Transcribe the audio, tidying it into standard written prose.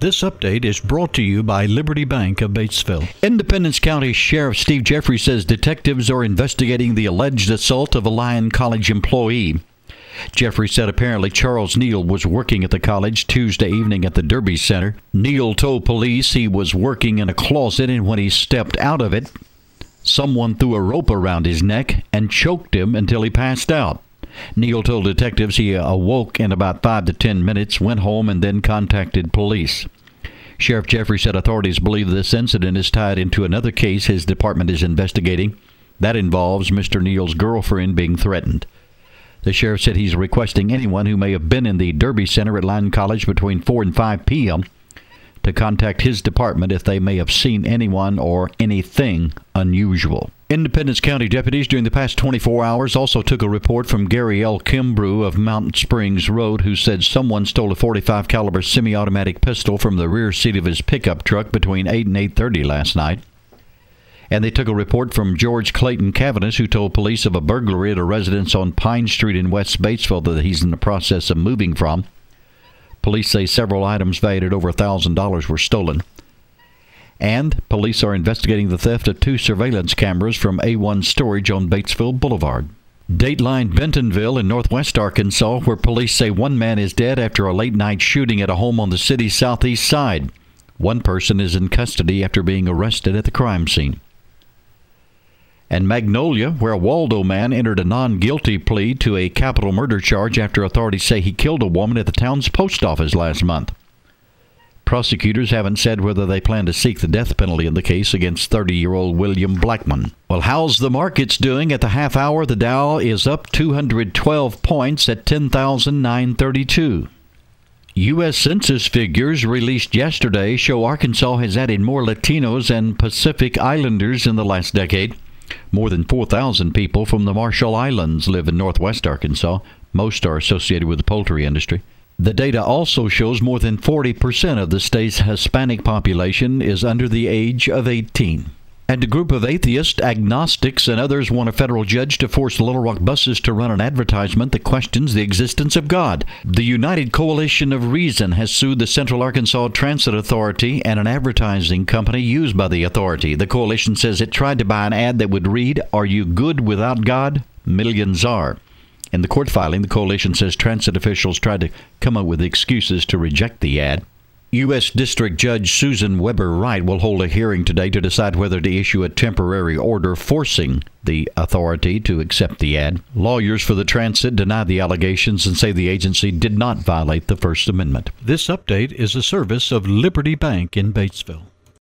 This update is brought to you by Liberty Bank of Batesville. Independence County Sheriff Steve Jeffrey says detectives are investigating the alleged assault of a Lyon College employee. Jeffrey said apparently Charles Neal was working at the college Tuesday evening at the Derby Center. Neal told police he was working in a closet, and when he stepped out of it, someone threw a rope around his neck and choked him until he passed out. Neal told detectives he awoke in about 5 to 10 minutes, went home, and then contacted police. Sheriff Jeffrey said authorities believe this incident is tied into another case his department is investigating. That involves Mr. Neal's girlfriend being threatened. The sheriff said he's requesting anyone who may have been in the Derby Center at Lyon College between 4 and 5 p.m. to contact his department if they may have seen anyone or anything unusual. Independence County deputies during the past 24 hours also took a report from Gary L. Kimbrough of Mountain Springs Road, who said someone stole a .45 caliber semi-automatic pistol from the rear seat of his pickup truck between 8 and 8:30 last night. And they took a report from George Clayton Cavanis, who told police of a burglary at a residence on Pine Street in West Batesville that he's in the process of moving from. Police say several items valued at over $1,000 were stolen. And police are investigating the theft of 2 surveillance cameras from A1 Storage on Batesville Boulevard. Dateline Bentonville in northwest Arkansas, where police say one man is dead after a late-night shooting at a home on the city's southeast side. One person is in custody after being arrested at the crime scene. And Magnolia, where a Waldo man entered a non-guilty plea to a capital murder charge after authorities say he killed a woman at the town's post office last month. Prosecutors haven't said whether they plan to seek the death penalty in the case against 30-year-old William Blackman. Well, how's the markets doing? At the half hour, the Dow is up 212 points at 10,932. U.S. Census figures released yesterday show Arkansas has added more Latinos and Pacific Islanders in the last decade. More than 4,000 people from the Marshall Islands live in northwest Arkansas. Most are associated with the poultry industry. The data also shows more than 40% of the state's Hispanic population is under the age of 18. And a group of atheists, agnostics, and others want a federal judge to force Little Rock buses to run an advertisement that questions the existence of God. The United Coalition of Reason has sued the Central Arkansas Transit Authority and an advertising company used by the authority. The coalition says it tried to buy an ad that would read, "Are you good without God? Millions are." In the court filing, the coalition says transit officials tried to come up with excuses to reject the ad. U.S. District Judge Susan Weber Wright will hold a hearing today to decide whether to issue a temporary order forcing the authority to accept the ad. Lawyers for the transit deny the allegations and say the agency did not violate the First Amendment. This update is a service of Liberty Bank in Batesville.